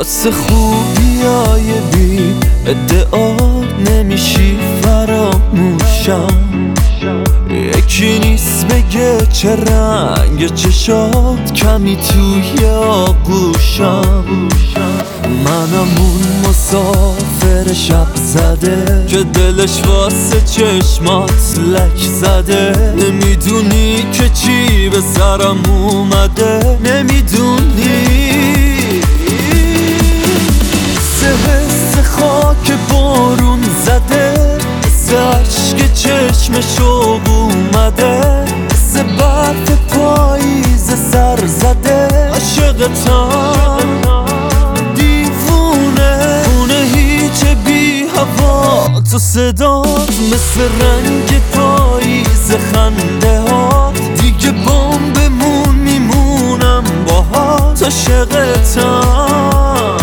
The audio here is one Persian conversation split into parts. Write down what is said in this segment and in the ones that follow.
واسه خوبیای بی ادعا نمیشی فراموشم. یکی نیست بگه چه رنگ چشات کمی توی آغوشم. منم اون مسافر شب زده که دلش واسه چشمات لک زده. نمیدونی که چی به سرم اومده، نمیدونی حس خاک بارون زده، حس عشق چشم شوق اومده، حس برف پاییز سر زده. عاشقتم دیوونه خونه هیچ بی هوا، تو صدات مثل رنگ پاییز خنده ها. دیگه بمون میمونم باهات عاشقتم.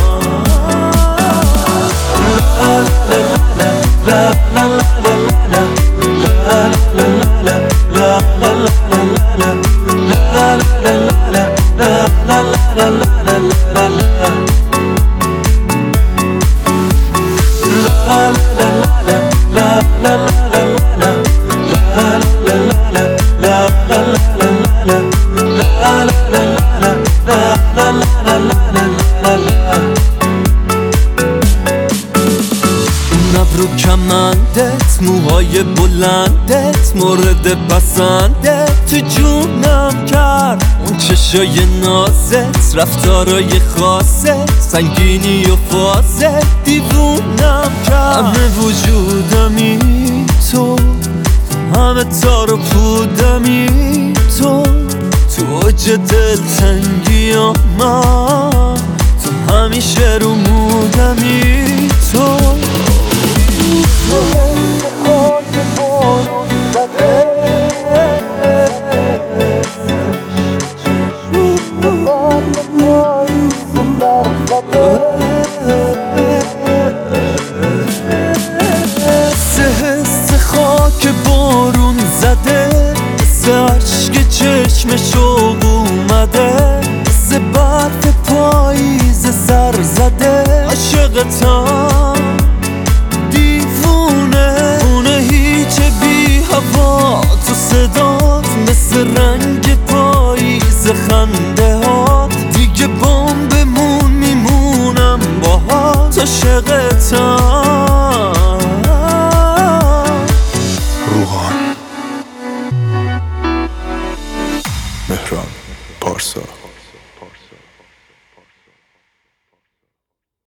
ابرو کمندت، موهای بلندت، مورد پسندت تو جونم کرد. اون چشای نازت، رفتارای خاصت، سنگینی و فازت دیوونم کرد. همه وجودمی تو، همه تار و پودمی تو، تو اوج دلتنگی من، تو همیشه رو مودمی تو. حس خاک بارون زده، حس عشق چشم شوق اومده، حس برف پاییز سر زده. عاشقتم دیوونه خونه هیچ بی هوا، تو صدات مثل رنگ پاییز خنده ها. دیگه بمون میمونم باهات عاشقتم. روحان، مهران پارسا.